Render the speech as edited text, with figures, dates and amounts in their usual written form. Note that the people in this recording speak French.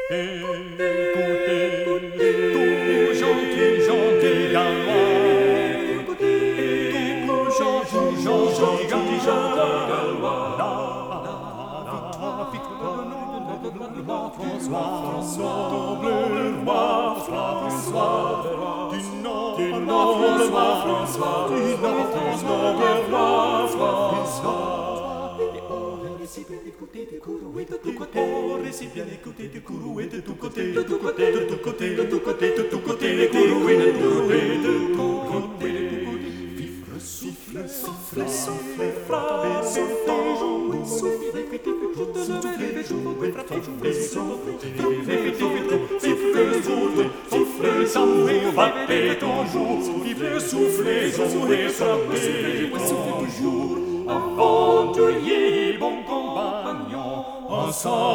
Écoutez, tout gentil gallois. Tout gentil gallois. La victoire du roi François, le roi François, du nord le roi François, du nord le roi François. Écoutez du courrouet de tout côté, oh, récit bien écouter du courrouet de tout côté, de tout côté, de tout côté, de tout côté, de tout côté, les courrouets de tout côté, de tout côté. Vivre, souffle, souffle, souffle, frapper, sauter, jouer, souffler, répéter, jouer, jouer, frapper, jouer, souffler, siffler, souffler, siffler, jouer, frapper toujours, vivre, souffler, jouer, frapper, souffler toujours. Aventurier, bon compagnon, ensemble.